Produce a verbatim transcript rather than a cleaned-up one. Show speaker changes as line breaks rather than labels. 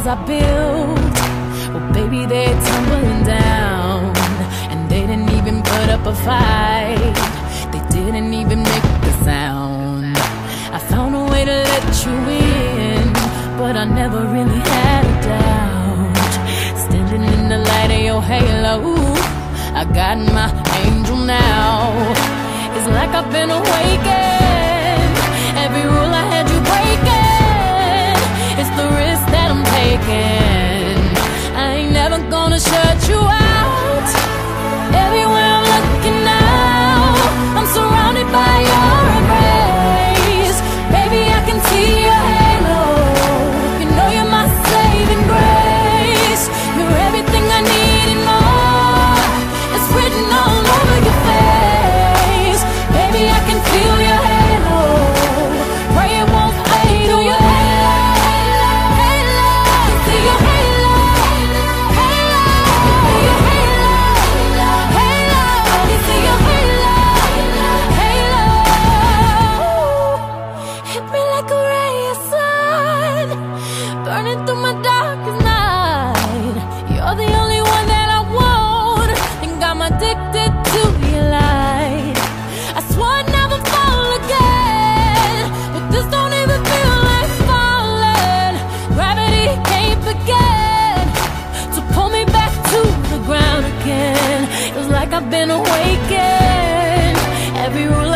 walls I built, well baby they're tumbling down. And they didn't even put up a fight, they didn't even make a sound. I found a way to let you in, but I never really had a doubt. Standing in the light of your halo, I got my angel now. It's like I've been awakened, every rule I had you breaking. It's the risk that I'm taking, I ain't never gonna shut you out. Everywhere I'm looking now, I'm surrounded by your embrace. Baby, I can see your halo, you know you're my saving grace. You're everything I need and more, it's written all over your face. Baby, I can feel your halo, pray it won't fade away. See your halo, halo, see your halo, halo, see your halo, halo. Hit me like a ray of sun, burning through my darkest night. You're the only one that I want, and I'm addicted to your light. I swore I'd never fall again, but this don't even feel like falling. Gravity can't begin to pull me back to the ground again. It's like I've been awakened, every rule